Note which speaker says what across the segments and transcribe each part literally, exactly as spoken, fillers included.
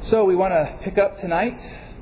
Speaker 1: So we want to pick up tonight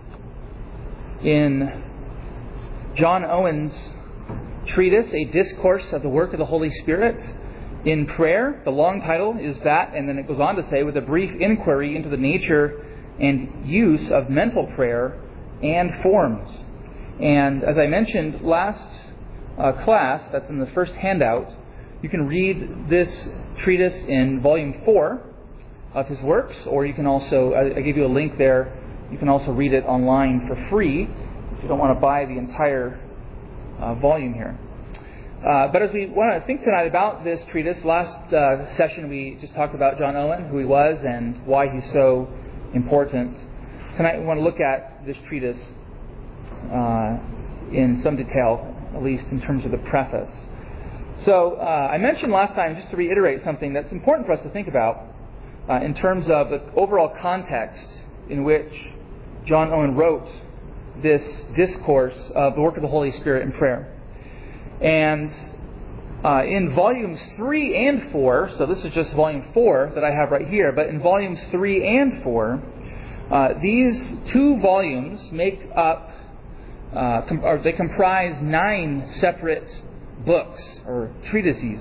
Speaker 1: in John Owen's treatise, A Discourse of the Work of the Holy Spirit in Prayer. The long title is that, and then it goes on to say, with a brief inquiry into the nature and use of mental prayer and forms. And as I mentioned last uh, class, that's in the first handout, you can read this treatise in volume four of his works, or you can also, I, I gave you a link there, you can also read it online for free if you don't want to buy the entire uh, volume here. Uh, but as we want to think tonight about this treatise, last uh, session we just talked about John Owen, who he was, and why he's so important. Tonight we want to look at this treatise uh, in some detail, at least in terms of the preface. So uh, I mentioned last time, just to reiterate something that's important for us to think about uh, in terms of the overall context in which John Owen wrote this discourse of the work of the Holy Spirit in prayer. And uh, in volumes three and four, so this is just volume four that I have right here, but in volumes three and four, uh, these two volumes make up, uh, com- or they comprise nine separate books or treatises.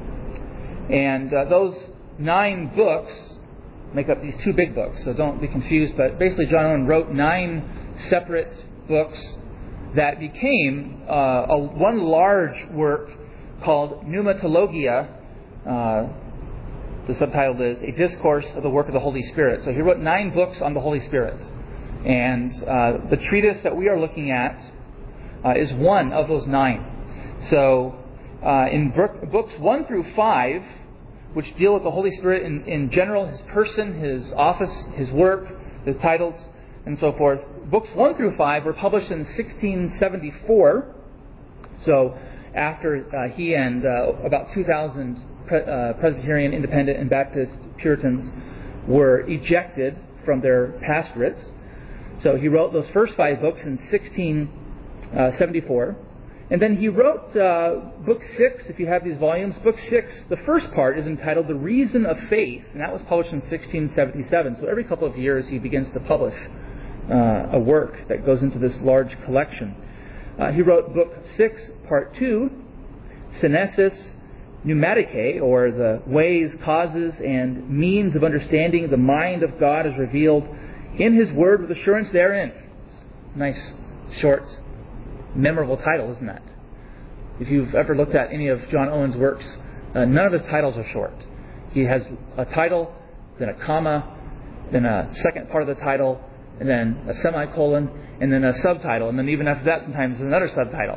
Speaker 1: And uh, those nine books make up these two big books, so don't be confused, but basically John Owen wrote nine separate books that became uh, a, one large work called Pneumatologia. Uh, the subtitle is A Discourse of the Work of the Holy Spirit. So he wrote nine books on the Holy Spirit. And uh, the treatise that we are looking at uh, is one of those nine. So uh, in book, books one through five, which deal with the Holy Spirit in, in general, His person, His office, His work, His titles, and so forth. Books one through five were published in sixteen seventy-four. So after uh, he and uh, about two thousand pre- uh, Presbyterian, Independent, and Baptist Puritans were ejected from their pastorates. So he wrote those first five books in sixteen seventy-four. And then he wrote uh, book six, if you have these volumes. Book six, the first part is entitled The Reason of Faith, and that was published in sixteen seventy-seven. So every couple of years he begins to publish uh, a work that goes into this large collection. Uh, he wrote book six, part two, Senesis Pneumaticae, or the ways, causes, and means of understanding the mind of God as revealed in His Word with assurance therein. Nice, short, memorable title, isn't that? If you've ever looked at any of John Owen's works, uh, none of his titles are short. He has a title, then a comma, then a second part of the title, and then a semicolon, and then a subtitle, and then even after that sometimes another subtitle.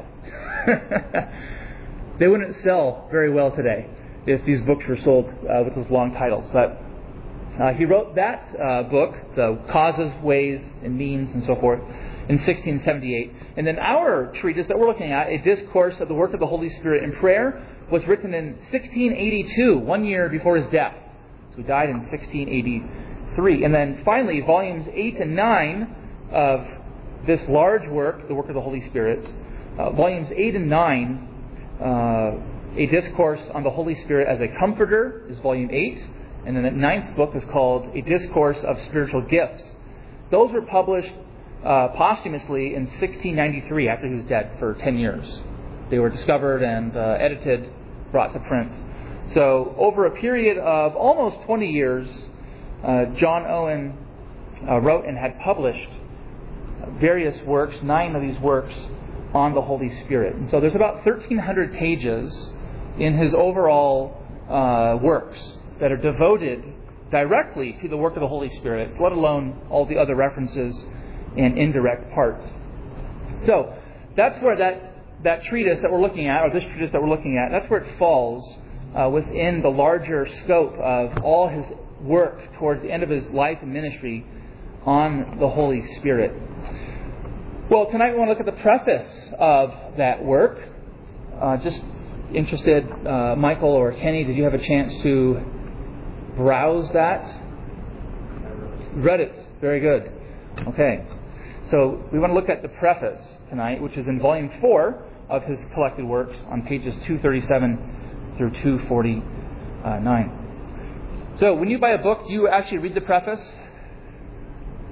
Speaker 1: They wouldn't sell very well today if these books were sold uh, with those long titles. But uh, he wrote that uh, book, The Causes, Ways, and Means, and so forth, in sixteen seventy-eight. And then our treatise that we're looking at, A Discourse of the Work of the Holy Spirit in Prayer, was written in sixteen eighty-two, one year before his death. So he died in sixteen eighty-three. And then finally, volumes eight and nine of this large work, the Work of the Holy Spirit, uh, volumes eight and nine, uh, A Discourse on the Holy Spirit as a Comforter is volume eight. And then the ninth book is called A Discourse of Spiritual Gifts. Those were published Uh, posthumously in sixteen ninety-three, after he was dead for ten years. They were discovered and uh, edited, brought to print. So over a period of almost twenty years, uh, John Owen uh, wrote and had published various works, nine of these works, on the Holy Spirit. And so there's about thirteen hundred pages in his overall uh, works that are devoted directly to the work of the Holy Spirit, let alone all the other references and indirect parts. So that's where that, that treatise that we're looking at, or this treatise that we're looking at, that's where it falls uh, within the larger scope of all his work towards the end of his life and ministry on the Holy Spirit. Well, tonight we want to look at the preface of that work. Uh, just interested, uh, Michael or Kenny, did you have a chance to browse that? Read it. Very good. Okay. So we want to look at the preface tonight, which is in volume four of his collected works on pages two thirty-seven through two forty-nine. So when you buy a book, do you actually read the preface?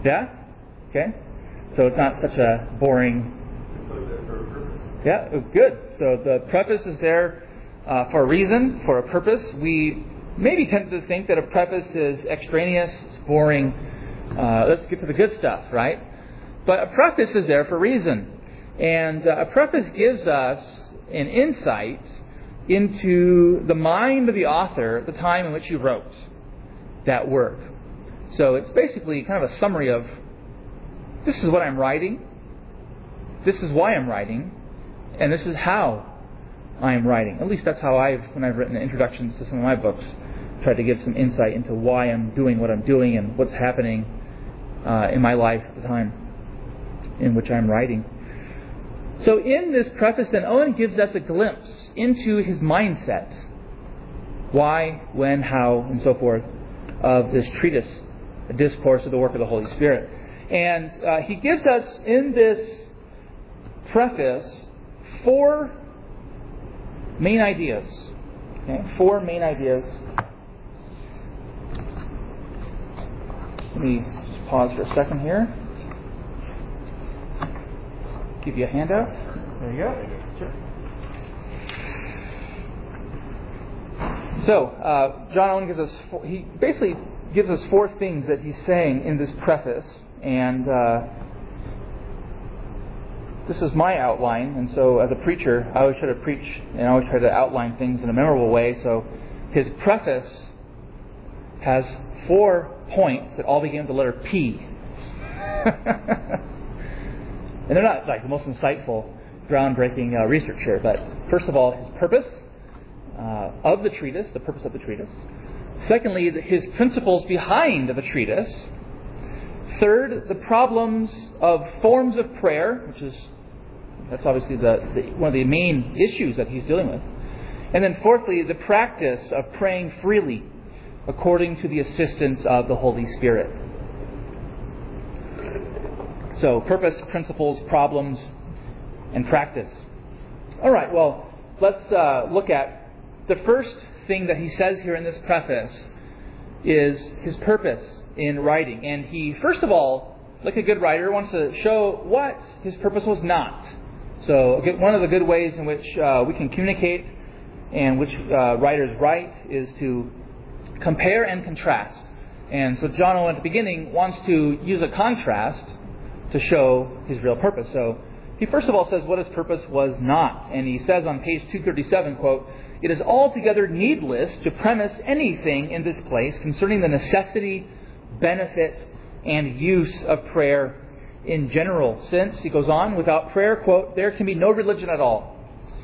Speaker 1: Yeah? Okay. So it's not such a boring... Yeah, good. So the preface is there uh, for a reason, for a purpose. We maybe tend to think that a preface is extraneous, it's boring. Uh, let's get to the good stuff, right? But a preface is there for a reason. And uh, a preface gives us an insight into the mind of the author at the time in which he wrote that work. So it's basically kind of a summary of, this is what I'm writing, this is why I'm writing, and this is how I'm writing. At least that's how I've, when I've written introductions to some of my books, tried to give some insight into why I'm doing what I'm doing and what's happening uh, in my life at the time in which I'm writing. So in this preface, then, Owen gives us a glimpse into his mindset. Why, when, how, and so forth, of this treatise, a discourse of the work of the Holy Spirit. And uh, he gives us in this preface four main ideas. Okay? Four main ideas. Let me just pause for a second here. Give you a handout. There you go. Sure. So, uh, John Owen gives us, four, he basically gives us four things that he's saying in this preface. And uh, this is my outline. And so, as a preacher, I always try to preach and I always try to outline things in a memorable way. So, his preface has four points that all begin with the letter P. And they're not like the most insightful, groundbreaking uh, research here. But first of all, his purpose uh, of the treatise, the purpose of the treatise. Secondly, his principles behind the treatise. Third, the problems of forms of prayer, which is, that's obviously the, the one of the main issues that he's dealing with. And then fourthly, the practice of praying freely according to the assistance of the Holy Spirit. So, purpose, principles, problems, and practice. All right, well, let's uh, look at the first thing that he says here in this preface is his purpose in writing. And he, first of all, like a good writer, wants to show what his purpose was not. So, one of the good ways in which uh, we can communicate and which uh, writers write is to compare and contrast. And so John Owen at the beginning wants to use a contrast to show his real purpose. So he first of all says what his purpose was not. And he says on page two thirty-seven, quote, "It is altogether needless to premise anything in this place concerning the necessity, benefit, and use of prayer in general, since," he goes on, "without prayer," quote, "there can be no religion at all."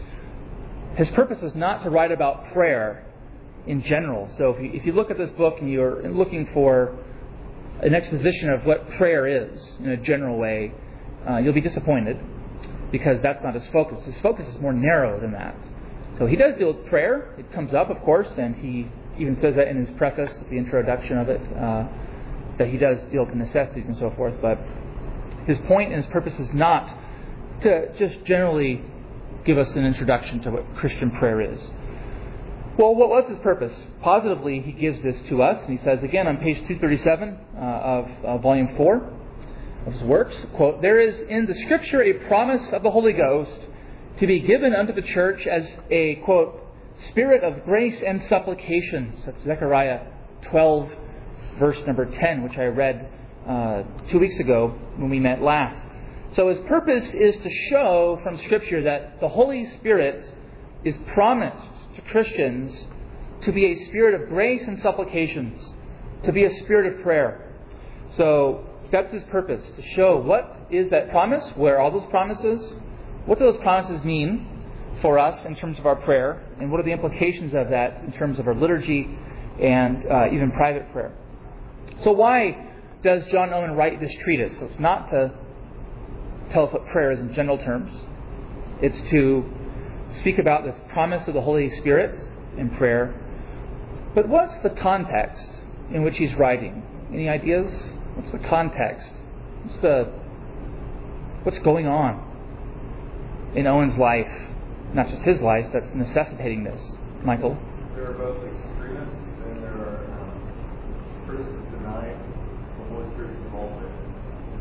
Speaker 1: His purpose is not to write about prayer in general. So if you, if you look at this book and you're looking for an exposition of what prayer is in a general way, uh, you'll be disappointed, because that's not his focus. His focus is more narrow than that. So he does deal with prayer. It comes up, of course, and he even says that in his preface, the introduction of it, uh, that he does deal with the necessities and so forth. But his point and his purpose is not to just generally give us an introduction to what Christian prayer is. Well, what was his purpose? Positively, he gives this to us, and he says again on page two thirty-seven uh, of uh, volume four of his works, quote, "There is in the Scripture a promise of the Holy Ghost to be given unto the church as a," quote, "spirit of grace and supplications." That's Zechariah twelve, verse number ten, which I read uh, two weeks ago when we met last. So his purpose is to show from Scripture that the Holy Spirit is promised to Christians to be a spirit of grace and supplications, to be a spirit of prayer. So that's his purpose, to show what is that promise, where are all those promises, what do those promises mean for us in terms of our prayer, and what are the implications of that in terms of our liturgy and uh, even private prayer. So why does John Owen write this treatise? So it's not to tell us what prayer is in general terms. It's to speak about this promise of the Holy Spirit in prayer. But what's the context in which he's writing? Any ideas? What's the context? What's the what's going on in Owen's life? Not just his life, that's necessitating this. Michael?
Speaker 2: There are both extremists and there are um, persons denying the Holy Spirit's involvement in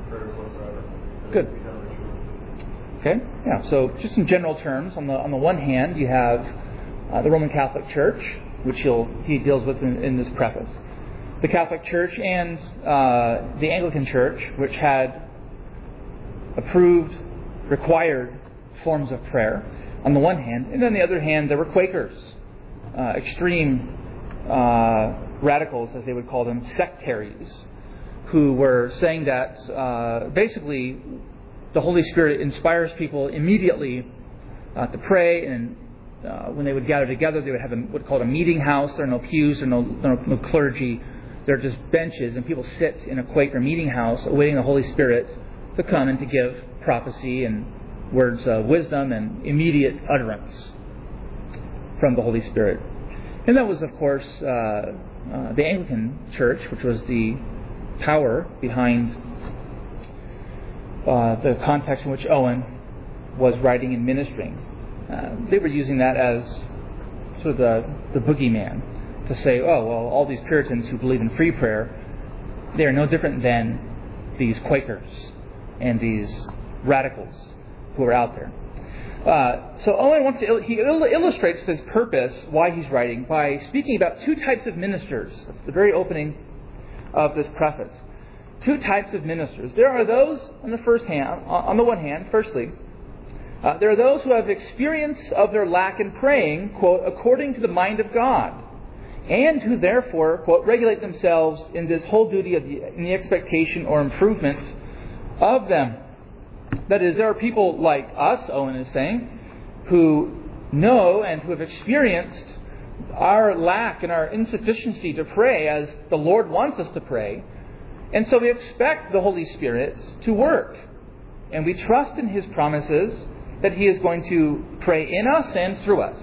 Speaker 2: prayers whatsoever.
Speaker 1: Good. Okay, yeah. So just in general terms, on the on the one hand, you have uh, the Roman Catholic Church, which he'll he deals with in, in this preface. The Catholic Church and uh, the Anglican Church, which had approved, required forms of prayer on the one hand, and on the other hand, there were Quakers, uh, extreme uh, radicals, as they would call them, sectaries, who were saying that uh, basically the Holy Spirit inspires people immediately uh, to pray, and uh, when they would gather together, they would have a, what's called a meeting house. There are no pews, there are no, no, no clergy. They're just benches, and people sit in a Quaker meeting house awaiting the Holy Spirit to come and to give prophecy and words of wisdom and immediate utterance from the Holy Spirit. And that was, of course, uh, uh, the Anglican Church, which was the power behind uh, the context in which Owen was writing and ministering. Uh, they were using that as sort of the, the boogeyman to say, oh, well, all these Puritans who believe in free prayer, they are no different than these Quakers and these radicals who are out there. Uh, so Owen wants to he illustrates his purpose, why he's writing, by speaking about two types of ministers. That's the very opening of this preface. Two types of ministers. There are those on the first hand, on the one hand, firstly, uh, there are those who have experience of their lack in praying, quote, according to the mind of God, and who therefore, quote, regulate themselves in this whole duty of the, in the expectation or improvement of them. That is, there are people like us, Owen is saying, who know and who have experienced our lack and our insufficiency to pray as the Lord wants us to pray. And so we expect the Holy Spirit to work. And we trust in His promises that He is going to pray in us and through us.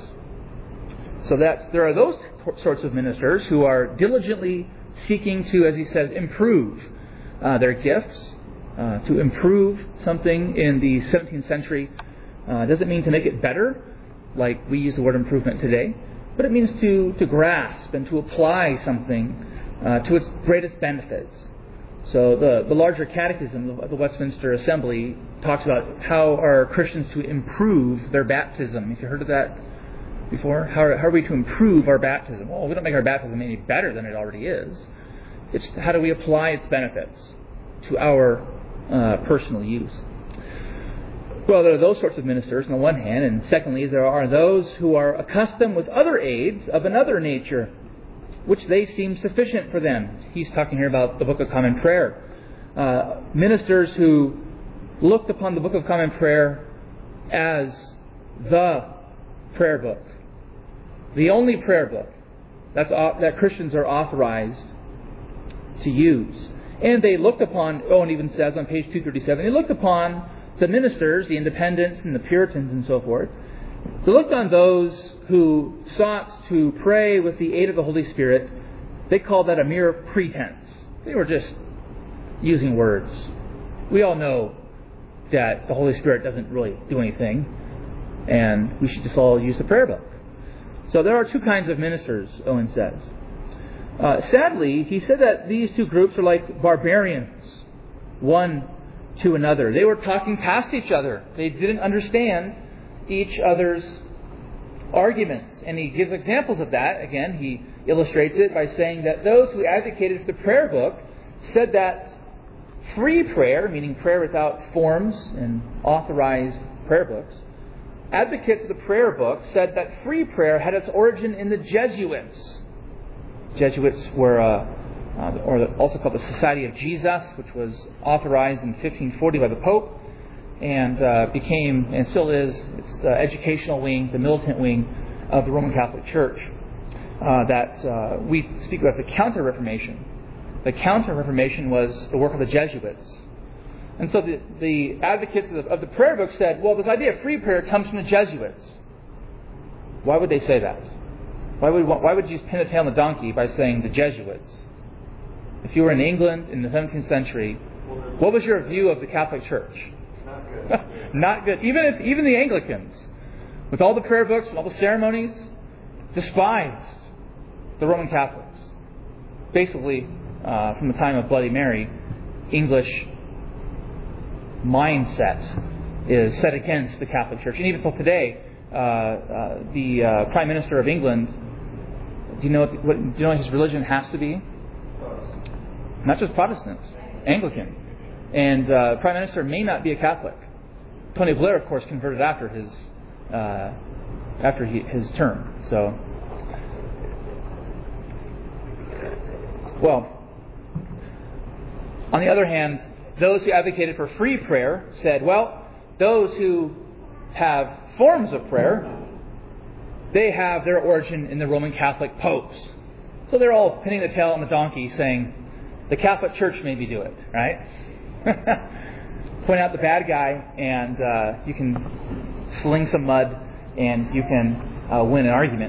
Speaker 1: So that's, there are those sorts of ministers who are diligently seeking to, as he says, improve uh, their gifts. Uh, to improve something in the seventeenth century uh, doesn't mean to make it better, like we use the word improvement today, but it means to, to grasp and to apply something uh, to its greatest benefits. So the, the larger catechism of the Westminster Assembly talks about how are Christians to improve their baptism. Have you heard of that before? How are, how are we to improve our baptism? Well, we don't make our baptism any better than it already is. It's how do we apply its benefits to our Uh, personal use. Well, there are those sorts of ministers on the one hand, and secondly, there are those who are accustomed with other aids of another nature, which they seem sufficient for them. He's talking here about the Book of Common Prayer. Uh, ministers who looked upon the Book of Common Prayer as the prayer book, the only prayer book that's, that Christians are authorized to use. And they looked upon, Owen even says on page two thirty-seven, they looked upon the ministers, the independents and the Puritans and so forth. They looked on those who sought to pray with the aid of the Holy Spirit. They called that a mere pretense. They were just using words. We all know that the Holy Spirit doesn't really do anything, and we should just all use the prayer book. So there are two kinds of ministers, Owen says. Uh, sadly, he said that these two groups are like barbarians, one to another. They were talking past each other. They didn't understand each other's arguments. And he gives examples of that. Again, he illustrates it by saying that those who advocated the prayer book said that free prayer, meaning prayer without forms and authorized prayer books, advocates of the prayer book said that free prayer had its origin in the Jesuits. Jesuits were, uh, uh, or also called the Society of Jesus, which was authorized in fifteen forty by the Pope, and uh, became, and still is, it's the educational wing, the militant wing of the Roman Catholic Church. Uh, that uh, we speak about the Counter-Reformation. The Counter-Reformation was the work of the Jesuits. And so the, the advocates of the, of the prayer book said, well, this idea of free prayer comes from the Jesuits. Why would they say that? Why would why would you pin a tail on the donkey by saying the Jesuits? If you were in England in the seventeenth century, what was your view of the Catholic Church?
Speaker 2: Not good.
Speaker 1: Not good. Even if even the Anglicans, with all the prayer books and all the ceremonies, despised the Roman Catholics. Basically, uh, from the time of Bloody Mary, English mindset is set against the Catholic Church. And even till today, uh, uh, the uh, Prime Minister of England, do you know what, what, do you know what his religion has to be? Not just Protestants, Anglican. And uh, Prime Minister may not be a Catholic. Tony Blair, of course, converted after his uh, after he, his term. So, well, on the other hand, those who advocated for free prayer said, well, those who have forms of prayer, they have their origin in the Roman Catholic popes. So they're all pinning the tail on the donkey saying, the Catholic Church made me do it, right? Point out the bad guy and uh, you can sling some mud and you can uh, win an argument.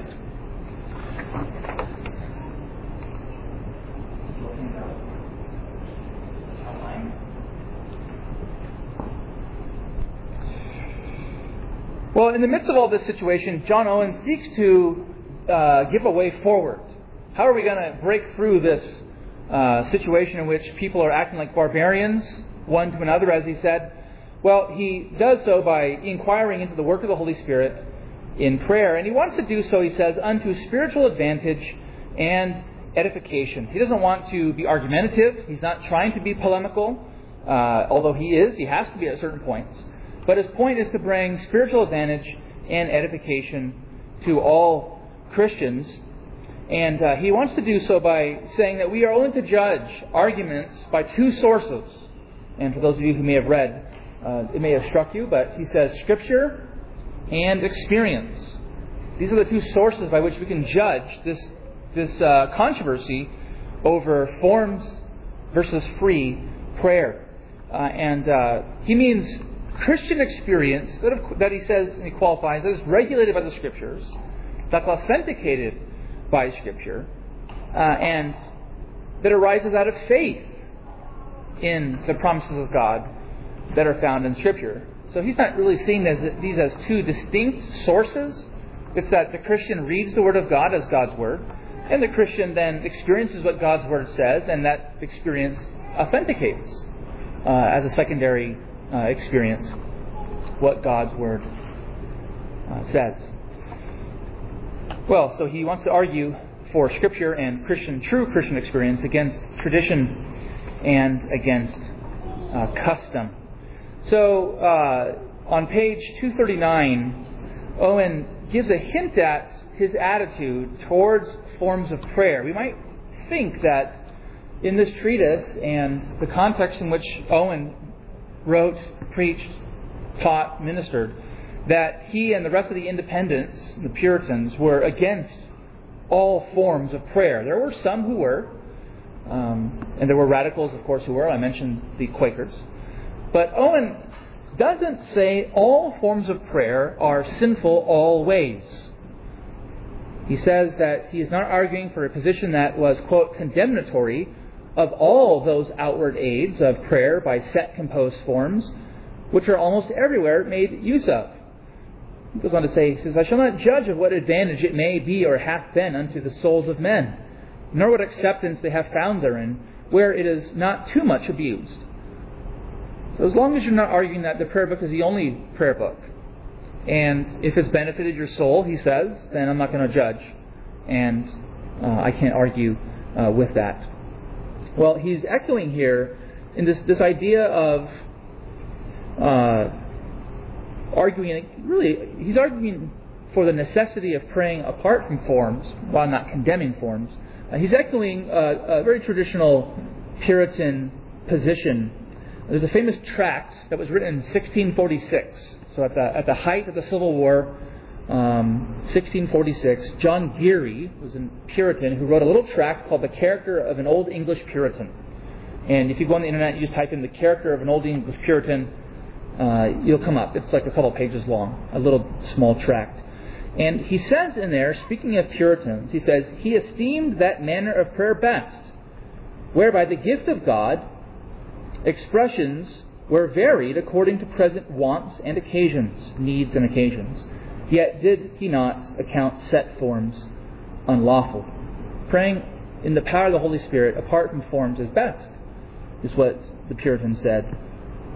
Speaker 1: Well, in the midst of all this situation, John Owen seeks to uh, give a way forward. How are we going to break through this uh, situation in which people are acting like barbarians, one to another, as he said? Well, he does so by inquiring into the work of the Holy Spirit in prayer. And he wants to do so, he says, unto spiritual advantage and edification. He doesn't want to be argumentative. He's not trying to be polemical, uh, although he is. He has to be at certain points. But his point is to bring spiritual advantage and edification to all Christians. And uh, he wants to do so by saying that we are only to judge arguments by two sources. And for those of you who may have read, uh, it may have struck you, but he says Scripture and experience. These are the two sources by which we can judge this, this uh, controversy over forms versus free prayer. Uh, and uh, he means Christian experience that, of, that he says, and he qualifies, that is regulated by the Scriptures, that's authenticated by Scripture, uh, and that arises out of faith in the promises of God that are found in Scripture. So he's not really seeing as, these as two distinct sources. It's that the Christian reads the Word of God as God's Word, and the Christian then experiences what God's Word says, and that experience authenticates uh, as a secondary Uh, experience what God's Word uh, says. Well, so he wants to argue for Scripture and Christian, true Christian experience against tradition and against uh, custom. So uh, on page two thirty-nine, Owen gives a hint at his attitude towards forms of prayer. We might think that in this treatise and the context in which Owen wrote, preached, taught, ministered, that he and the rest of the independents, the Puritans, were against all forms of prayer. There were some who were, um, and there were radicals, of course, who were. I mentioned the Quakers. But Owen doesn't say all forms of prayer are sinful always. He says that he is not arguing for a position that was, quote, condemnatory of all those outward aids of prayer by set composed forms, which are almost everywhere made use of. He goes on to say, he says, I shall not judge of what advantage it may be or hath been unto the souls of men, nor what acceptance they have found therein, where it is not too much abused. So as long as you're not arguing that the prayer book is the only prayer book, and if it's benefited your soul, he says, then I'm not going to judge, and uh, I can't argue uh, with that. Well, he's echoing here in this, this idea of uh, arguing, really, he's arguing for the necessity of praying apart from forms, while not condemning forms. Uh, he's echoing a, a very traditional Puritan position. There's a famous tract that was written in sixteen forty-six. So at the, at the height of the Civil War, Um, sixteen forty-six, John Geary was a Puritan who wrote a little tract called The Character of an Old English Puritan. And if you go on the internet and you just type in The Character of an Old English Puritan, uh, you'll come up. It's like a couple pages long, a little small tract. And he says in there, speaking of Puritans, he says, he esteemed that manner of prayer best, whereby the gift of God, expressions were varied according to present wants and occasions, needs and occasions. Yet did he not account set forms unlawful. Praying in the power of the Holy Spirit apart from forms is best, is what the Puritans said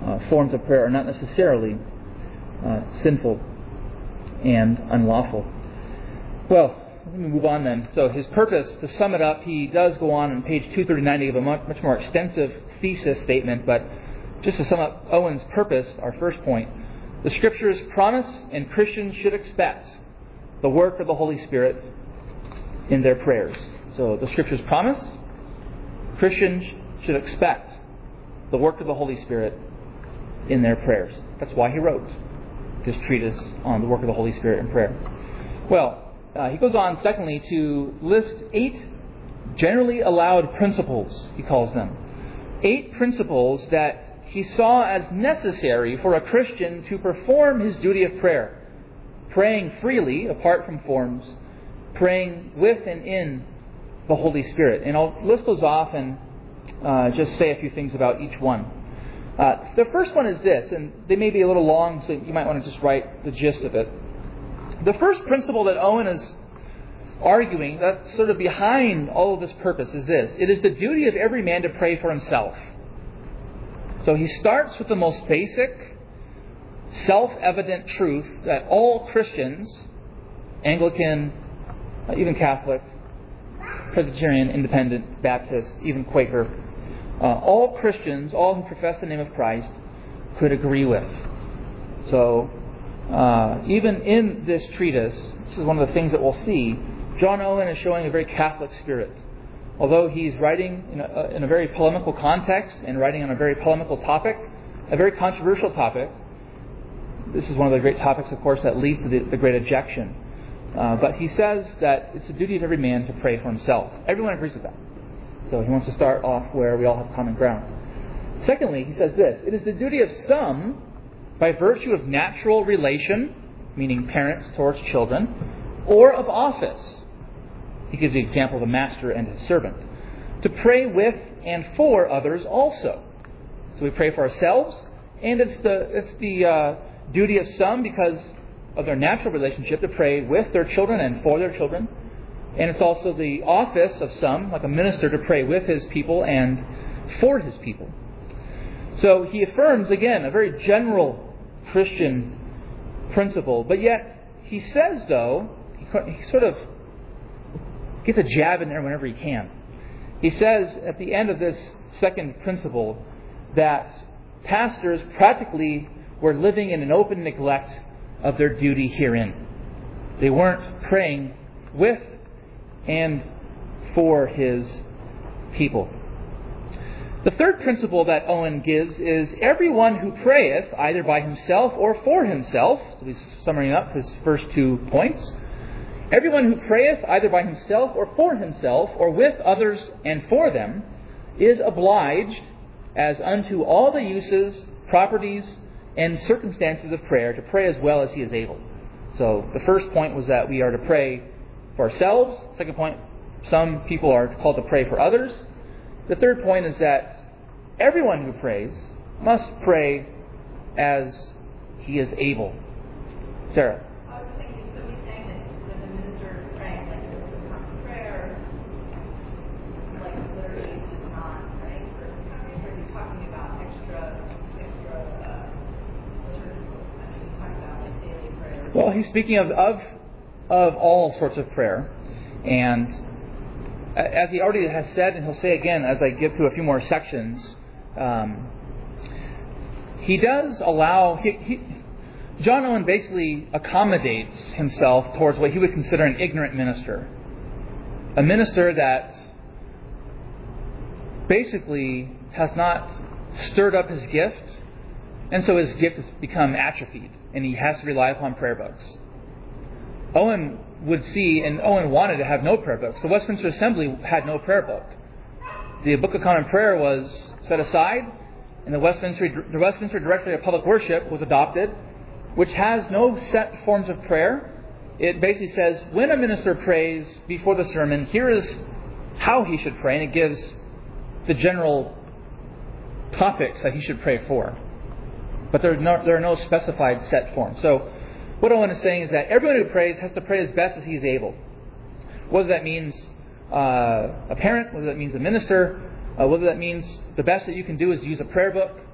Speaker 1: uh, forms of prayer are not necessarily uh, sinful and unlawful. Well, let me move on then. So his purpose, to sum it up, he does go on on page two thirty-nine to give a much, much more extensive thesis statement, but just to sum up Owen's purpose, our first point, the Scriptures promise and Christians should expect the work of the Holy Spirit in their prayers. So the Scriptures promise, Christians should expect the work of the Holy Spirit in their prayers. That's why he wrote this treatise on the work of the Holy Spirit in prayer. Well, uh, he goes on, secondly, to list eight generally allowed principles, he calls them. Eight principles that he saw as necessary for a Christian to perform his duty of prayer. Praying freely, apart from forms, praying with and in the Holy Spirit. And I'll list those off and uh, just say a few things about each one. Uh, the first one is this, and they may be a little long, so you might want to just write the gist of it. The first principle that Owen is arguing, that's sort of behind all of this purpose, is this. It is the duty of every man to pray for himself. So he starts with the most basic, self-evident truth that all Christians, Anglican, even Catholic, Presbyterian, Independent, Baptist, even Quaker, uh, all Christians, all who profess the name of Christ, could agree with. So, uh, even in this treatise, this is one of the things that we'll see, John Owen is showing a very Catholic spirit. Although he's writing in a, in a very polemical context and writing on a very polemical topic, a very controversial topic. This is one of the great topics, of course, that leads to the, the great ejection. Uh, but he says that it's the duty of every man to pray for himself. Everyone agrees with that. So he wants to start off where we all have common ground. Secondly, he says this, it is the duty of some, by virtue of natural relation, meaning parents towards children, or of office. He gives the example of a master and his servant, to pray with and for others also. So we pray for ourselves, and it's the it's the uh, duty of some, because of their natural relationship, to pray with their children and for their children. And it's also the office of some, like a minister, to pray with his people and for his people. So he affirms, again, a very general Christian principle. But yet, he says, though, he, he sort of gets a jab in there whenever he can. He says at the end of this second principle that pastors practically were living in an open neglect of their duty herein. They weren't praying with and for his people. The third principle that Owen gives is everyone who prayeth, either by himself or for himself, so he's summing up his first two points, everyone who prayeth, either by himself or for himself, or with others and for them, is obliged, as unto all the uses, properties, and circumstances of prayer, to pray as well as he is able. So the first point was that we are to pray for ourselves. Second point, some people are called to pray for others. The third point is that everyone who prays must pray as he is able. Sarah?
Speaker 3: I was thinking, so he's saying that when the minister is praying, like the common prayer, like literally it's just not praying for recovery, or he's talking about extra, extra, uh, liturgical, he's talking about like daily prayers.
Speaker 1: Well, he's speaking of, of, of all sorts of prayer. And as he already has said, and he'll say again as I get through a few more sections, um, he does allow... He, he, John Owen basically accommodates himself towards what he would consider an ignorant minister. A minister that basically has not stirred up his gift, and so his gift has become atrophied, and he has to rely upon prayer books. Owen would see, and Owen wanted to have no prayer books. The Westminster Assembly had no prayer book. The Book of Common Prayer was set aside, and the Westminster, the Westminster Directory of Public Worship was adopted, which has no set forms of prayer. It basically says, when a minister prays before the sermon, here is how he should pray, and it gives the general topics that he should pray for. But there are no, there are no specified set forms. So what Owen is saying is that everyone who prays has to pray as best as he is able. Whether that means uh, a parent, whether that means a minister, uh, whether that means the best that you can do is use a prayer book,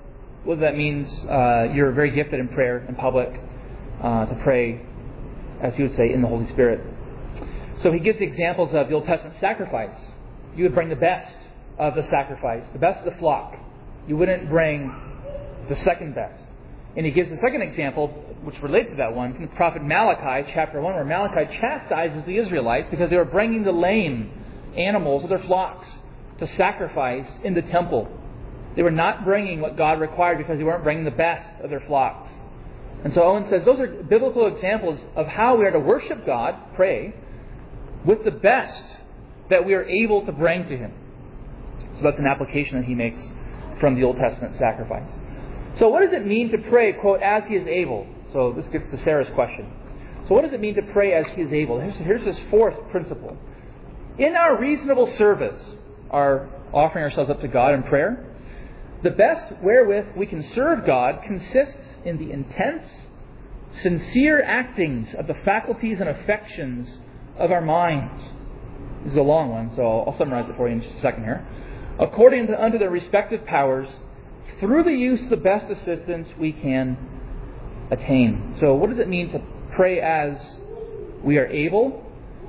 Speaker 1: whether that means uh, you're very gifted in prayer in public, uh, to pray, as he would say, in the Holy Spirit. So he gives examples of the Old Testament sacrifice. You would bring the best of the sacrifice, the best of the flock. You wouldn't bring the second best. And he gives the second example, which relates to that one, from the prophet Malachi, chapter one, where Malachi chastises the Israelites because they were bringing the lame animals of their flocks to sacrifice in the temple. They were not bringing what God required because they weren't bringing the best of their flocks. And so Owen says those are biblical examples of how we are to worship God, pray, with the best that we are able to bring to Him. So that's an application that he makes from the Old Testament sacrifice. So what does it mean to pray, quote, as he is able? So this gets to Sarah's question. So what does it mean to pray as he is able? Here's, here's this fourth principle. In our reasonable service, our offering ourselves up to God in prayer, the best wherewith we can serve God consists in the intense, sincere actings of the faculties and affections of our minds. This is a long one, so I'll, I'll summarize it for you in just a second here. According to unto their respective powers, through the use of the best assistance we can attain. So what does it mean to pray as we are able?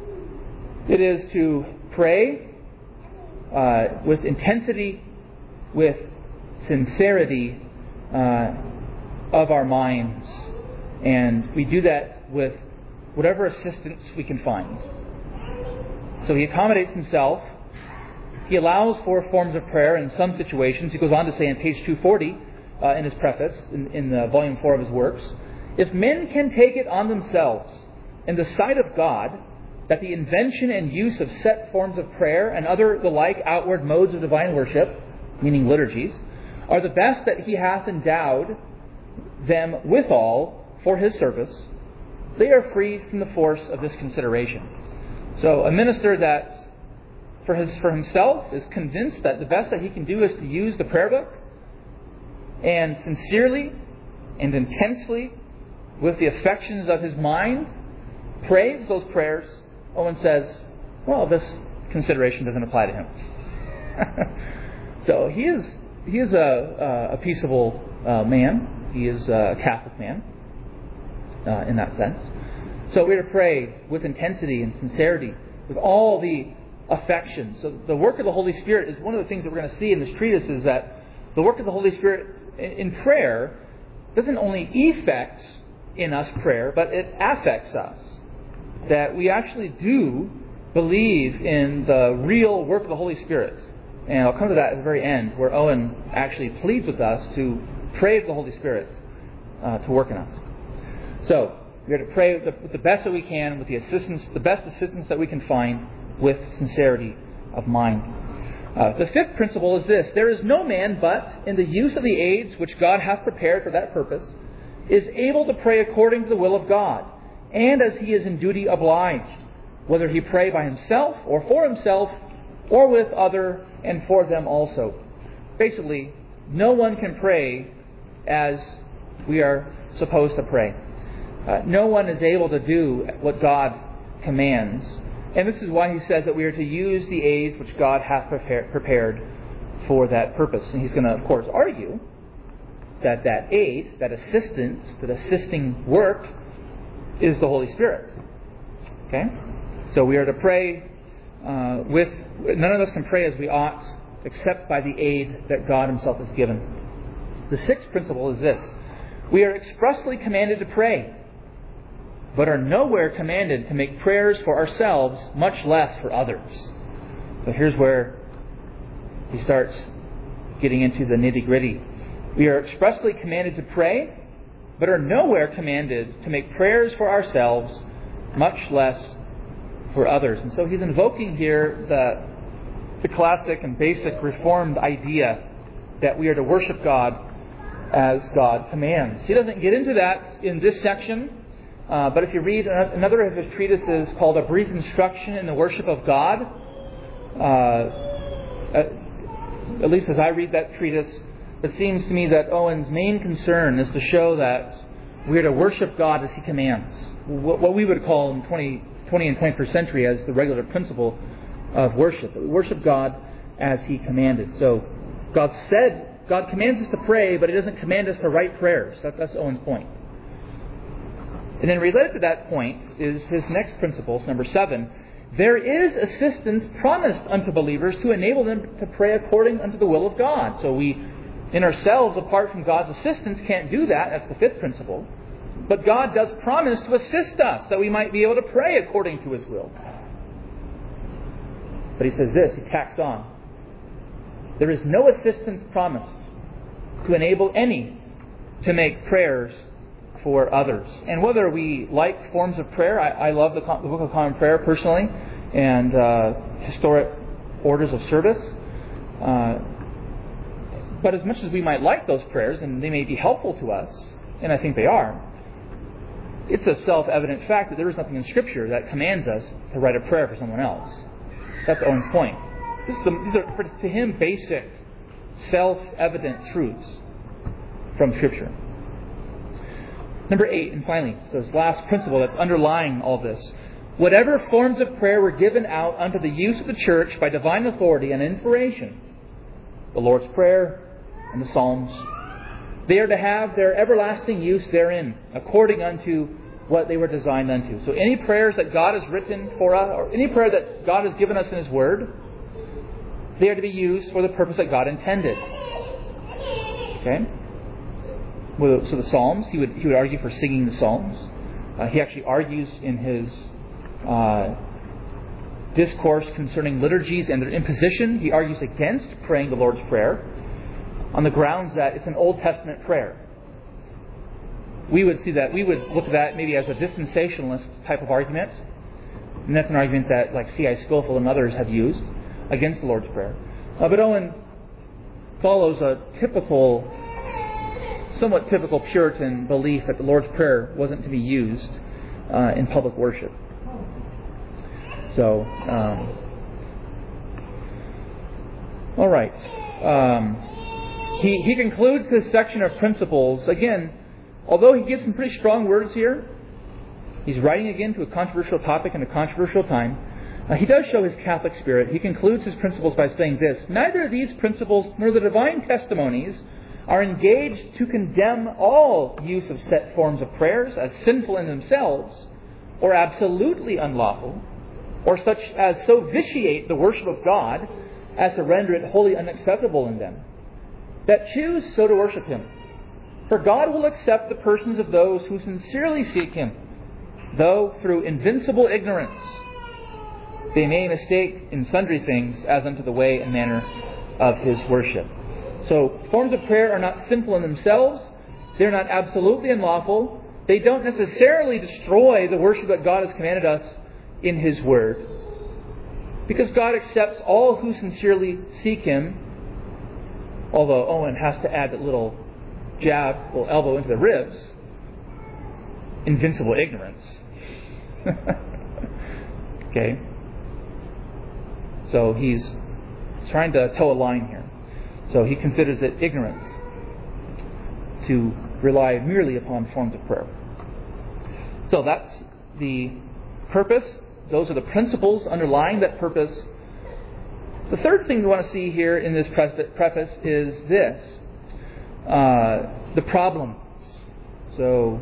Speaker 1: It is to pray uh, with intensity, with sincerity uh, of our minds. And we do that with whatever assistance we can find. So he accommodates himself. He allows for forms of prayer in some situations. He goes on to say on page two forty uh, in his preface, in, in the volume four of his works, if men can take it on themselves in the sight of God that the invention and use of set forms of prayer and other the like outward modes of divine worship, meaning liturgies, are the best that he hath endowed them withal for his service, they are free from the force of this consideration. So a minister that for his for himself is convinced that the best that he can do is to use the prayer book and sincerely and intensely with the affections of his mind prays those prayers. Owen says, well, this consideration doesn't apply to him. So he is he is a, a peaceable uh, man. He is a Catholic man uh, in that sense. So we're to pray with intensity and sincerity, with all the affections. So the work of the Holy Spirit is one of the things that we're going to see in this treatise, is that the work of the Holy Spirit in prayer doesn't only effect in us prayer, but it affects us. That we actually do believe in the real work of the Holy Spirit. And I'll come to that at the very end, where Owen actually pleads with us to pray for the Holy Spirit uh, to work in us. So we are to pray with the, with the best that we can, with the assistance, the best assistance that we can find, with sincerity of mind. Uh, the fifth principle is this: there is no man but, in the use of the aids which God hath prepared for that purpose, is able to pray according to the will of God, and as he is in duty obliged, whether he pray by himself or for himself, or with other and for them also. Basically, no one can pray as we are supposed to pray. Uh, no one is able to do what God commands. And this is why he says that we are to use the aids which God hath prepare, prepared for that purpose. And he's going to, of course, argue that that aid, that assistance, that assisting work is the Holy Spirit. Okay? So we are to pray uh, with... None of us can pray as we ought except by the aid that God himself has given. The sixth principle is this: we are expressly commanded to pray, but are nowhere commanded to make prayers for ourselves, much less for others. So here's where he starts getting into the nitty-gritty. We are expressly commanded to pray, but are nowhere commanded to make prayers for ourselves, much less for others. And so he's invoking here the, the classic and basic Reformed idea that we are to worship God as God commands. He doesn't get into that in this section. Uh, but if you read another of his treatises called A Brief Instruction in the Worship of God, uh, at, at least as I read that treatise, it seems to me that Owen's main concern is to show that we are to worship God as he commands. What, what we would call in twenty, twentieth and twenty-first century as the regular principle of worship. We worship God as he commanded. So God said God commands us to pray, but He doesn't command us to write prayers. That, that's Owen's point. And then related to that point is his next principle, number seven. There is assistance promised unto believers to enable them to pray according unto the will of God. So we, in ourselves, apart from God's assistance, can't do that. That's the fifth principle. But God does promise to assist us that we might be able to pray according to His will. But he says this, he tacks on. There is no assistance promised to enable any to make prayers for others. And whether we like forms of prayer, I, I love the, the Book of Common Prayer personally, and uh, historic orders of service. Uh, but as much as we might like those prayers, and they may be helpful to us, and I think they are, it's a self-evident fact that there is nothing in Scripture that commands us to write a prayer for someone else. That's Owen's point. This is the, these are, for, to him, basic, self-evident truths from Scripture. Number eight, and finally, so this last principle that's underlying all this. Whatever forms of prayer were given out unto the use of the church by divine authority and inspiration, the Lord's Prayer and the Psalms, they are to have their everlasting use therein, according unto what they were designed unto. So any prayers that God has written for us, or any prayer that God has given us in His Word, they are to be used for the purpose that God intended. Okay? Well, so the Psalms, he would he would argue for singing the Psalms. Uh, he actually argues in his uh, discourse concerning liturgies and their imposition. He argues against praying the Lord's Prayer on the grounds that it's an Old Testament prayer. We would see that, we would look at that maybe as a dispensationalist type of argument. And that's an argument that like C I Scofield and others have used against the Lord's Prayer. Uh, but Owen follows a typical, somewhat typical Puritan belief that the Lord's Prayer wasn't to be used uh, in public worship. So, um, all right. Um, he, he concludes this section of principles, again, although he gives some pretty strong words here. He's writing again to a controversial topic in a controversial time. Uh, he does show his Catholic spirit. He concludes his principles by saying this: neither these principles nor the divine testimonies are engaged to condemn all use of set forms of prayers as sinful in themselves, or absolutely unlawful, or such as so vitiate the worship of God as to render it wholly unacceptable in them, that choose so to worship Him. For God will accept the persons of those who sincerely seek Him, though through invincible ignorance they may mistake in sundry things as unto the way and manner of His worship. So, forms of prayer are not sinful in themselves. They're not absolutely unlawful. They don't necessarily destroy the worship that God has commanded us in His Word. Because God accepts all who sincerely seek Him. Although Owen has to add that little jab, little elbow into the ribs. Invincible ignorance. Okay? So he's trying to toe a line here. So he considers it ignorance to rely merely upon forms of prayer. So that's the purpose. Those are the principles underlying that purpose. The third thing we want to see here in this preface is this. Uh, the problems. So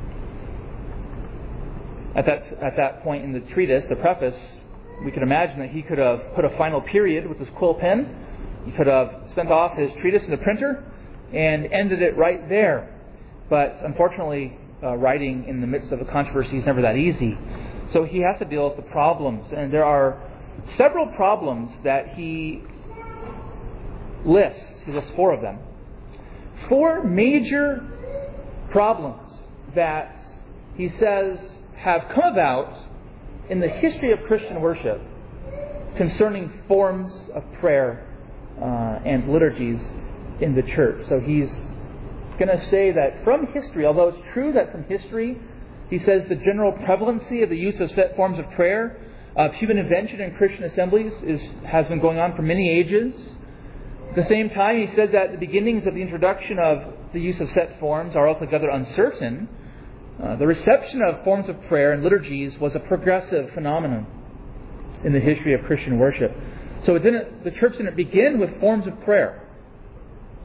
Speaker 1: at that, at that point in the treatise, the preface, we could imagine that he could have put a final period with his quill pen. He could have sent off his treatise to the printer and ended it right there. But unfortunately, uh, writing in the midst of a controversy is never that easy. So he has to deal with the problems. And there are several problems that he lists. He lists four of them. Four major problems that he says have come about in the history of Christian worship concerning forms of prayer Uh, and liturgies in the church. So he's going to say that from history, although it's true that from history, he says the general prevalency of the use of set forms of prayer, of human invention in Christian assemblies, is has been going on for many ages. At the same time, he said that the beginnings of the introduction of the use of set forms are altogether uncertain. Uh, the reception of forms of prayer and liturgies was a progressive phenomenon in the history of Christian worship. So it didn't, the church didn't begin with forms of prayer.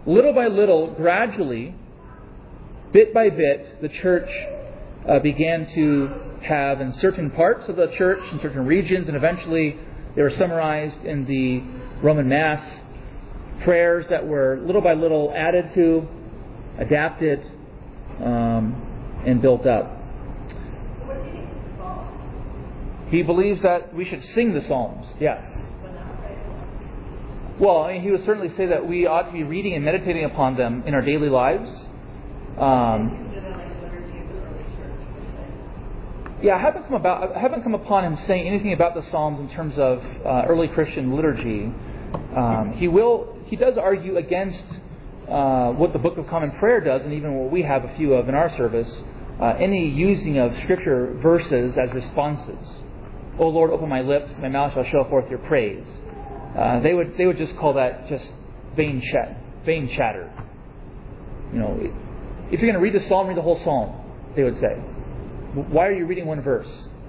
Speaker 1: little by little, gradually, bit by bit, the church uh, began to have in certain parts of the church, in certain regions, and eventually they were summarized in the Roman Mass, prayers that were little by little added to, adapted, um, and built up.
Speaker 3: So what do you think of the Psalms?
Speaker 1: He believes that we should sing the Psalms, yes.
Speaker 3: But not pray for them?
Speaker 1: Well, I mean, he would certainly say that we ought to be reading and meditating upon them in our daily lives. Um,
Speaker 3: Consider them like the liturgy of the early church, per se.
Speaker 1: yeah, I haven't come about. I haven't come upon him saying anything about the Psalms in terms of uh, early Christian liturgy. Um, he will. He does argue against uh, what the Book of Common Prayer does, and even what we have a few of in our service. Uh, any using of Scripture verses as responses. O Lord, open my lips; my mouth shall show forth your praise. Uh, they would. They would just call that just vain chat, vain chatter. You know, if you're going to read the Psalm, read the whole Psalm. They would say. Why are you reading one verse?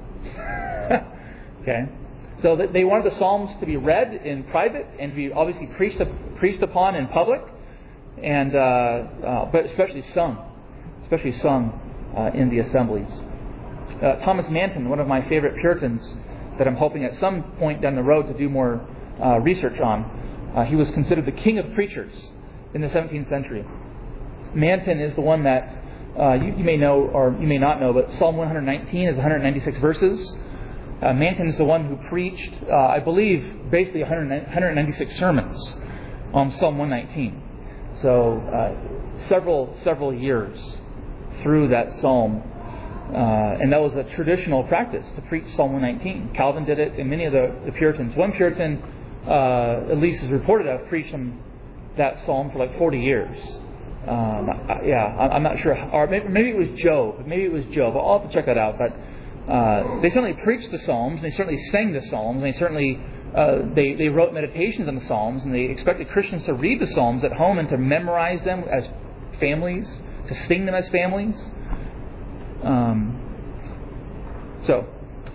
Speaker 1: Okay. So they wanted the Psalms to be read in private and to be obviously preached preached upon in public, and uh, uh, but especially sung, especially sung uh, in the assemblies. Uh, Thomas Manton, one of my favorite Puritans, that I'm hoping at some point down the road to do more uh, research on. Uh, he was considered the king of preachers in the seventeenth century. Manton is the one that uh, you, you may know or you may not know, but Psalm one nineteen is one hundred ninety-six verses. Uh, Manton is the one who preached, uh, I believe, basically one hundred ninety-six sermons on Psalm one nineteen. So uh, several, several years through that psalm. Uh, and that was a traditional practice to preach Psalm one nineteen. Calvin did it, and many of the, the Puritans. One Puritan, uh, at least is reported to have preached them, that psalm for like forty years. Um, I, yeah, I'm not sure. Or maybe, maybe it was Job. Maybe it was Job. I'll have to check that out. But uh, they certainly preached the Psalms, and they certainly sang the Psalms, and they certainly uh, they, they wrote meditations on the Psalms, and they expected Christians to read the Psalms at home and to memorize them as families, to sing them as families. Um, so,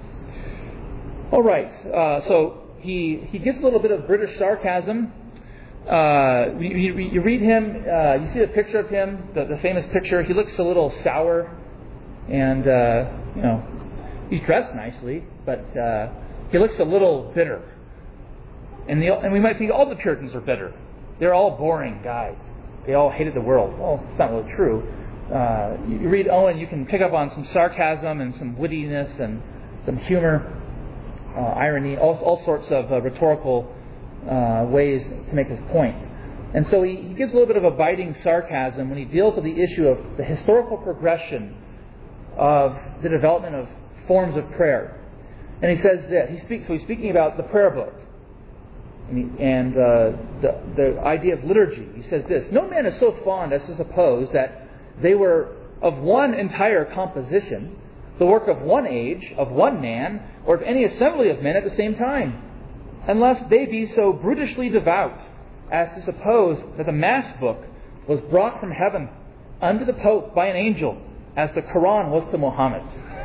Speaker 1: all right. Uh, so he he gives a little bit of British sarcasm. Uh, you, you, you read him. Uh, you see the picture of him, the, the famous picture. He looks a little sour, and uh, you know he's dressed nicely, but uh, he looks a little bitter. And the, and we might think all the Puritans are bitter. They're all boring guys. They all hated the world. Well, it's not really true. Uh, you, you read Owen, you can pick up on some sarcasm and some wittiness and some humor, uh, irony, all, all sorts of uh, rhetorical uh, ways to make his point. And so he, he gives a little bit of a biting sarcasm when he deals with the issue of the historical progression of the development of forms of prayer. And he says that he speaks. So he's speaking about the prayer book and, he, and uh, the the idea of liturgy. He says this: no man is so fond as to suppose that they were of one entire composition, the work of one age, of one man, or of any assembly of men at the same time, unless they be so brutishly devout as to suppose that the Mass book was brought from heaven unto the Pope by an angel, as the Quran was to Muhammad.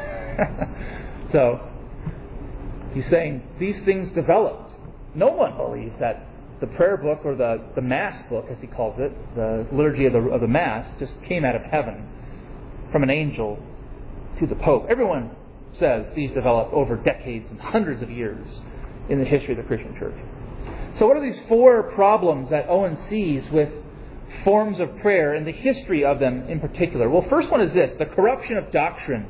Speaker 1: So, he's saying these things developed. No one believes that the prayer book, or the, the Mass book, as he calls it, the liturgy of the, of the Mass, just came out of heaven from an angel to the Pope. Everyone says these developed over decades and hundreds of years in the history of the Christian Church. So what are these four problems that Owen sees with forms of prayer and the history of them in particular? Well, first one is this: the corruption of doctrine.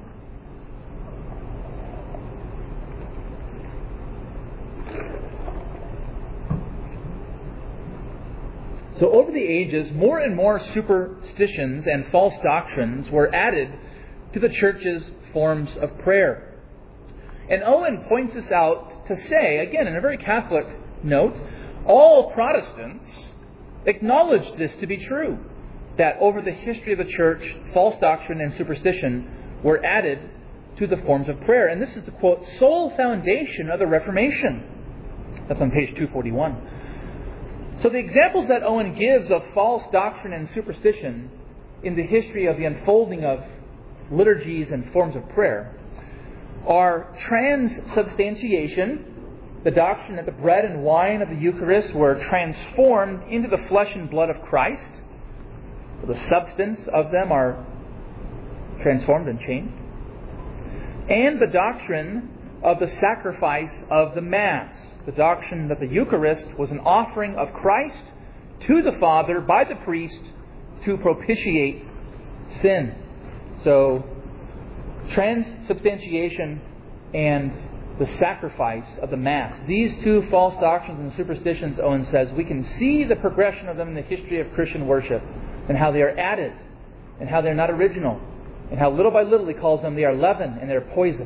Speaker 1: So over the ages, more and more superstitions and false doctrines were added to the Church's forms of prayer. And Owen points this out to say, again, in a very Catholic note, all Protestants acknowledge this to be true, that over the history of the Church, false doctrine and superstition were added to the forms of prayer. And this is the, quote, sole foundation of the Reformation. That's on page two forty-one. So the examples that Owen gives of false doctrine and superstition in the history of the unfolding of liturgies and forms of prayer are transubstantiation, the doctrine that the bread and wine of the Eucharist were transformed into the flesh and blood of Christ. The substance of them are transformed and changed. And the doctrine of the sacrifice of the Mass. The doctrine that the Eucharist was an offering of Christ to the Father by the priest to propitiate sin. So, transubstantiation and the sacrifice of the Mass. These two false doctrines and superstitions, Owen says, we can see the progression of them in the history of Christian worship and how they are added and how they're not original and how little by little he calls them they are leaven and they're poison.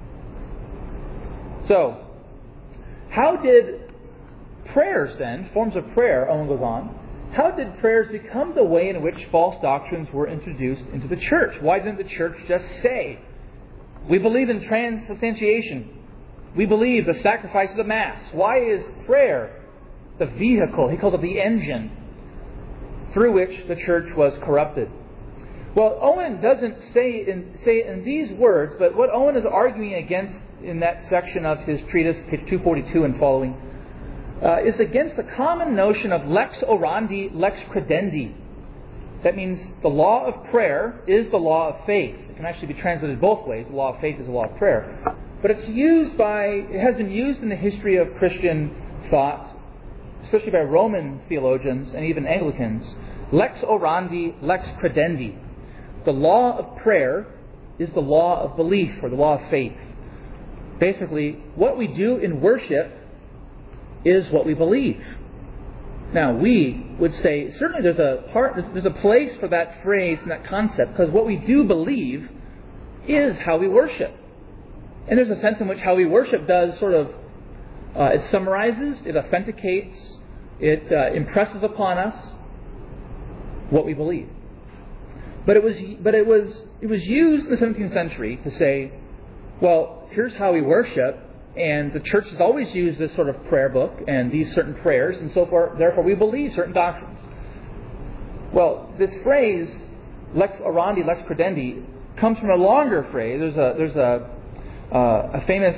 Speaker 1: So, how did prayers then, forms of prayer, Owen goes on, how did prayers become the way in which false doctrines were introduced into the church? Why didn't the church just say, we believe in transubstantiation. We believe the sacrifice of the Mass. Why is prayer the vehicle, he calls it the engine, through which the church was corrupted? Well, Owen doesn't say in, say it in these words, but what Owen is arguing against in that section of his treatise, page two forty-two and following, uh, is against the common notion of lex orandi, lex credendi. That means the law of prayer is the law of faith. It can actually be translated both ways. The law of faith is the law of prayer. But it's used by, it has been used in the history of Christian thought, especially by Roman theologians and even Anglicans. Lex orandi, lex credendi. The law of prayer is the law of belief, or the law of faith. Basically, what we do in worship is what we believe. Now, we would say, certainly there's a part, there's a place for that phrase and that concept, because what we do believe is how we worship. And there's a sense in which how we worship does sort of, uh, it summarizes, it authenticates, it uh, impresses upon us what we believe. But it was, but it was, it was used in the seventeenth century to say, well, here's how we worship, and the church has always used this sort of prayer book and these certain prayers, and so forth. Therefore, we believe certain doctrines. Well, this phrase, lex orandi, lex credendi, comes from a longer phrase. There's a there's a uh, a famous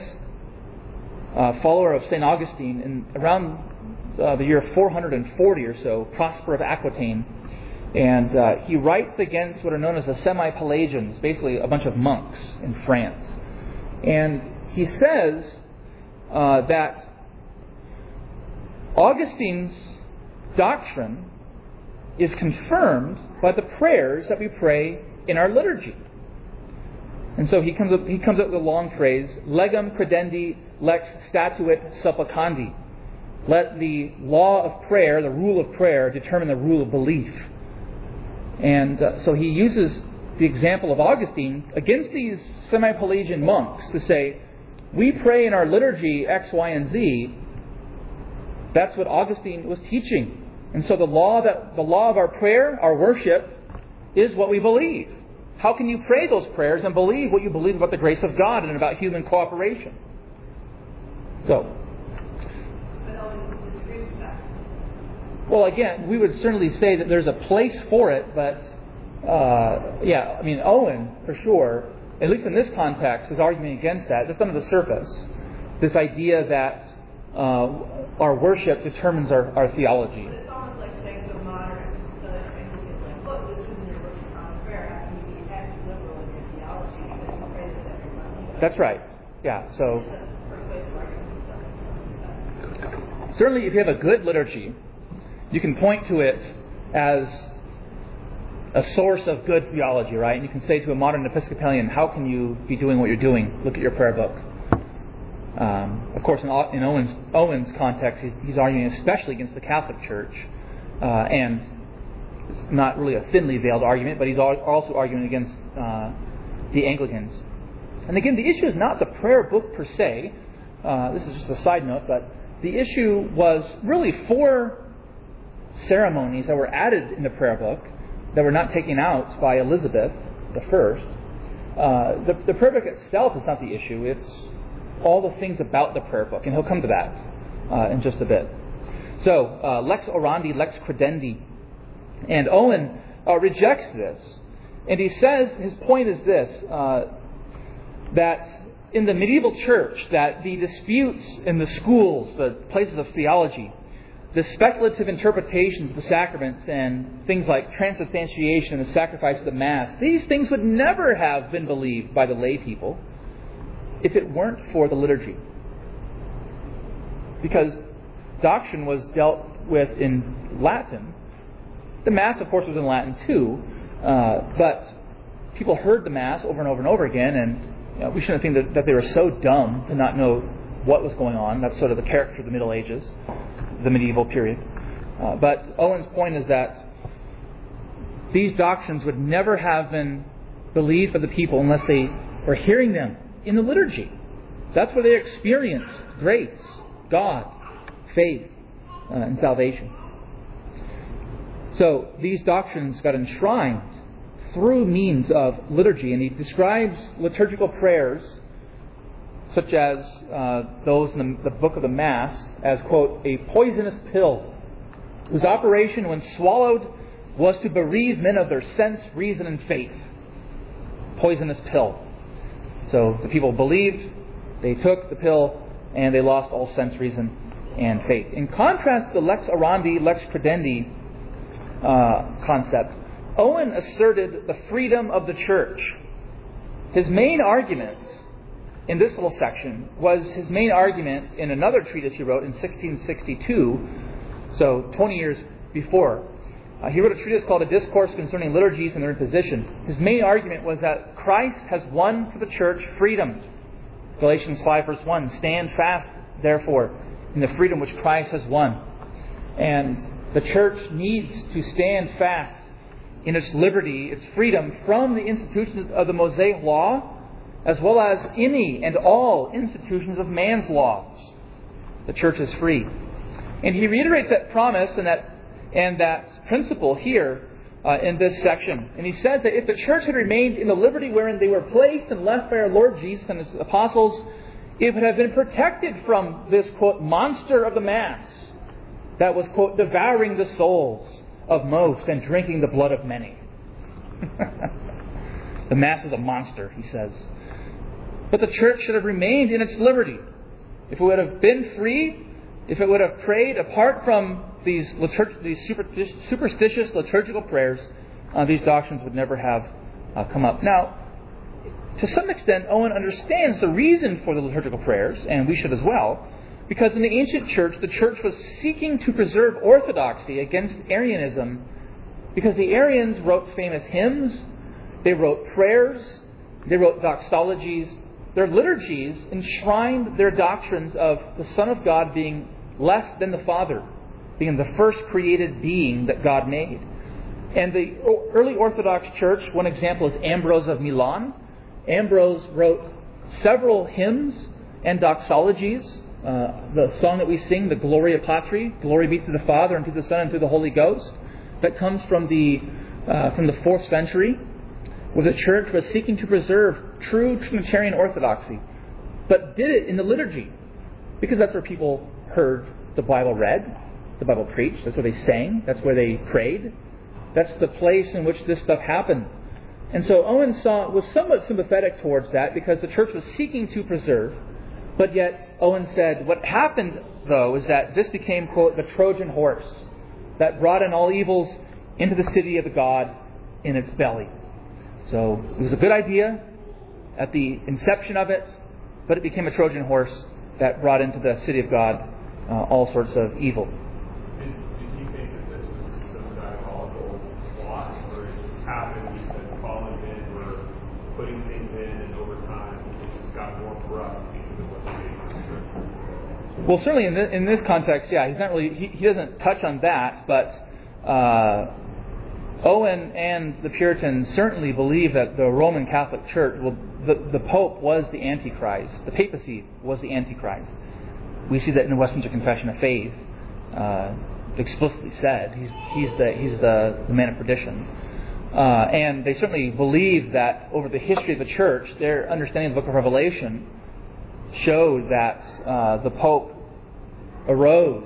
Speaker 1: uh, follower of Saint Augustine in around uh, the year four hundred forty or so, Prosper of Aquitaine, and uh, he writes against what are known as the Semi-Pelagians, basically a bunch of monks in France, and he says uh, that Augustine's doctrine is confirmed by the prayers that we pray in our liturgy. And so he comes up, he comes up with a long phrase, legum credendi lex statuit supplicandi. Let the law of prayer, the rule of prayer, determine the rule of belief. And uh, so he uses the example of Augustine against these semi-Pelagian monks to say, we pray in our liturgy X, Y, and Z. That's what Augustine was teaching. And so the law that the law of our prayer, our worship, is what we believe. How can you pray those prayers and believe what you believe about the grace of God and about human cooperation? So, well, again, we would certainly say that there's a place for it, but uh, yeah, I mean, Owen, for sure, at least in this context, is arguing against that. That's under the surface. This idea that uh, our worship determines our, our theology.
Speaker 3: But it's almost like saying so modern, so that Anglicans like, look, this isn't your book of common prayer. How can you be X liberal in your theology because you pray this every month?
Speaker 1: That's right. Yeah, so
Speaker 3: It's a persuasive argument and stuff.
Speaker 1: certainly if you have a good liturgy, you can point to it as a source of good theology, right? And you can say to a modern Episcopalian, how can you be doing what you're doing? Look at your prayer book. Um, of course, in, in Owen's, Owen's context, he's, he's arguing especially against the Catholic Church. Uh, and it's not really a thinly veiled argument, but he's also arguing against uh, the Anglicans. And again, the issue is not the prayer book per se. Uh, this is just a side note, but the issue was really four ceremonies that were added in the prayer book that were not taken out by Elizabeth the First. Uh, the, the prayer book itself is not the issue. It's all the things about the prayer book, and he'll come to that uh, in just a bit. So, uh, lex orandi, lex credendi. And Owen uh, rejects this. And he says, his point is this, uh, that in the medieval church that the disputes in the schools, the places of theology, the speculative interpretations of the sacraments and things like transubstantiation and the sacrifice of the Mass, these things would never have been believed by the lay people if it weren't for the liturgy. Because doctrine was dealt with in Latin. The Mass, of course, was in Latin too, uh, but people heard the Mass over and over and over again, and you know, we shouldn't think that, that they were so dumb to not know what was going on. That's sort of the character of the Middle Ages, the medieval period. Uh, but Owen's point is that these doctrines would never have been believed by the people unless they were hearing them in the liturgy. That's where they experienced grace, God, faith, uh, and salvation. So these doctrines got enshrined through means of liturgy, and he describes liturgical prayers such as uh, those in the, the Book of the Mass as, quote, a poisonous pill whose operation when swallowed was to bereave men of their sense, reason, and faith. Poisonous pill. So the people believed, they took the pill, and they lost all sense, reason, and faith. In contrast to the lex orandi, lex credendi uh, concept, Owen asserted the freedom of the church. His main argument in this little section was his main argument in another treatise he wrote in sixteen sixty-two, so twenty years before. Uh, he wrote a treatise called A Discourse Concerning Liturgies and Their Imposition. His main argument was that Christ has won for the church freedom. Galatians five verse one, stand fast, therefore, in the freedom which Christ has won. And the church needs to stand fast in its liberty, its freedom from the institutions of the Mosaic Law, as well as any and all institutions of man's laws. The church is free. And he reiterates that promise and that and that principle here uh, in this section. And he says that if the church had remained in the liberty wherein they were placed and left by our Lord Jesus and His apostles, it would have been protected from this, quote, monster of the Mass that was, quote, devouring the souls of most and drinking the blood of many. The Mass is a monster, he says. But the church should have remained in its liberty. If it would have been free, if it would have prayed apart from these, liturg- these superstitious, superstitious liturgical prayers, uh, these doctrines would never have uh, come up. Now, to some extent, Owen understands the reason for the liturgical prayers, and we should as well, because in the ancient church, the church was seeking to preserve orthodoxy against Arianism, because the Arians wrote famous hymns, they wrote prayers, they wrote doxologies. Their liturgies enshrined their doctrines of the Son of God being less than the Father, being the first created being that God made. And the early Orthodox Church, one example is Ambrose of Milan. Ambrose wrote several hymns and doxologies. Uh, the song that we sing, the Gloria Patri, glory be to the Father and to the Son and to the Holy Ghost, that comes from the uh, from the fourth century, where the church was seeking to preserve true Trinitarian orthodoxy, but did it in the liturgy, because that's where people heard the Bible read, the Bible preached, that's where they sang, that's where they prayed, that's the place in which this stuff happened. And so Owen saw was somewhat sympathetic towards that, because the church was seeking to preserve, but yet Owen said, what happened, though, is that this became, quote, the Trojan horse that brought in all evils into the city of the God in its belly. So it was a good idea at the inception of it, but it became a Trojan horse that brought into the city of God uh, all sorts of evil.
Speaker 2: Did, did you think that this was some diabolical plot, or it just happened because fallen men were putting things in, and over time it just got more corrupt because of what the base of the church?
Speaker 1: Well, certainly in this, in this context, yeah, he's not really he, he doesn't touch on that, but uh, Owen and the Puritans certainly believe that the Roman Catholic Church, well, the, the Pope was the Antichrist. The papacy was the Antichrist. We see that in the Westminster Confession of Faith, uh, explicitly said. He's, he's, the, he's the, the man of perdition. Uh, and they certainly believe that over the history of the Church, their understanding of the Book of Revelation showed that uh, the Pope arose.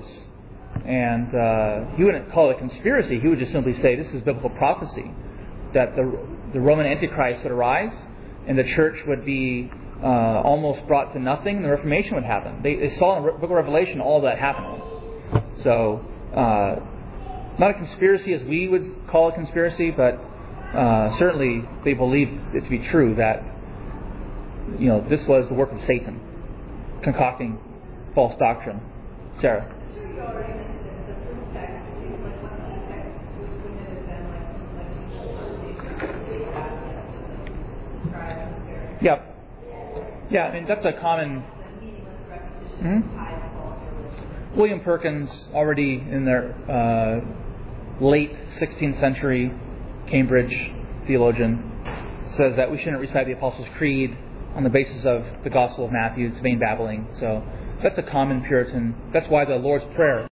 Speaker 1: And uh, he wouldn't call it a conspiracy. He would just simply say this is biblical prophecy, that the the Roman Antichrist would arise and the church would be uh, almost brought to nothing, the Reformation would happen. They, they saw in the book of Revelation all that happening. So, uh, not a conspiracy as we would call a conspiracy, but uh, certainly they believed it to be true that, you know, this was the work of Satan, concocting false doctrine. Sarah?
Speaker 3: I'm sure you already mentioned the proof text, too, like one of the texts wouldn't it have been like like Jesus' conversation with the scribe and the Pharisee?
Speaker 1: Yep. Yeah, I mean, that's a common...
Speaker 3: The meaningless repetition
Speaker 1: Mm-hmm.
Speaker 3: ties false religion.
Speaker 1: William Perkins, already in their uh, late sixteenth century Cambridge theologian, says that we shouldn't recite the Apostles' Creed on the basis of the Gospel of Matthew. It's vain babbling. So that's a common Puritan. That's why the Lord's Prayer